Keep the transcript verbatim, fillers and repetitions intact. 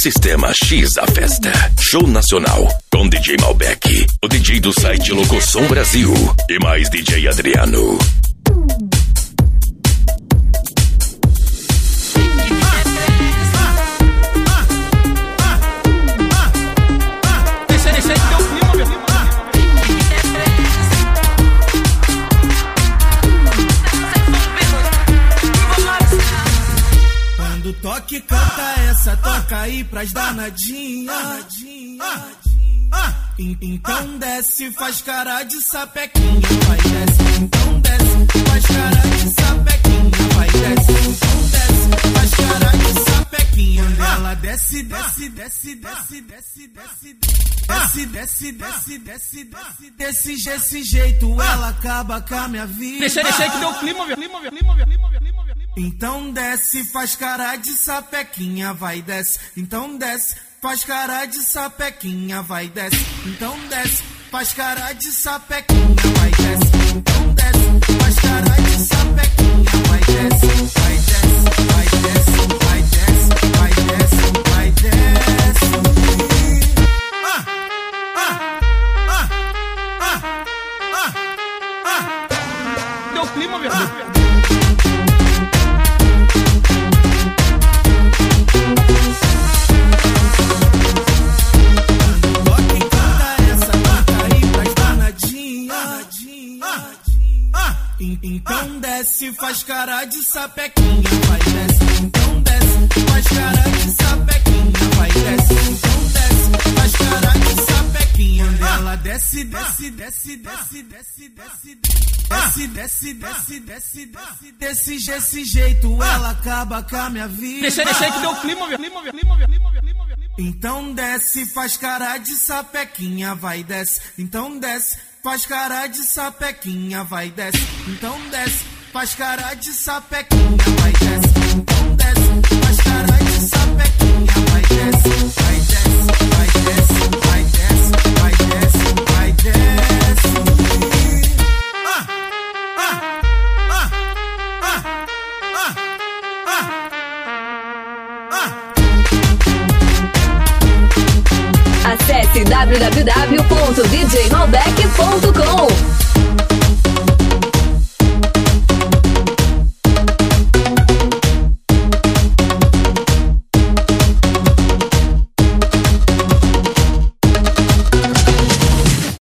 Sistema X a festa. Show nacional com D J Malbec, o D J do site Locosom Brasil e mais D J Adriano. Quando toque canta essa, toca aí pras danadinhas. Então desce, faz cara de sapequinha, vai desce. Então desce, faz cara de sapequinha, vai desce. Então desce, faz cara de sapequinha. Ela desce, desce, desce, desce, desce, desce, desce, desce, desce, desce, desce, desse desse jeito ela acaba com a minha vida. Deixa, deixa aí que deu clima, meu clima, meu clima, meu clima, meu clima. Então desce, faz cara de sapequinha, vai desce. Então desce, faz cara de sapequinha, vai desce. Então desce, faz cara de sapequinha, vai desce. Então desce, faz cara de sapequinha, vai desce. Vai desce, vai desce, vai desce, vai desce, vai desce. Ah, ah, ah, ah, ah, ah. Deu clima, meu clima. Então desce, faz cara de sapequinha, vai desce. Então desce, faz cara de sapequinha, vai desce. Então desce, faz cara de sapequinha. Ela desce, desce, desce, desce, desce, desce, desce, desce, desce, desce, desce, desse desse jeito ela acaba com a minha vida. Deixa, deixa aí que deu clima, meu clima, meu clima, meu clima, meu clima, meu clima. Então desce, faz cara de sapequinha, vai desce. Então desce, faz cara de sapequinha, vai desce. Então desce, faz cara de sapequinha, vai desce. Então desce, faz cara de sapequinha, vai desce. Vai desce, vai desce, vai desce, vai desce, vai desce. Ah, ah, ah, ah, ah, ah, ah. Acesse w w w ponto d j malbec ponto com.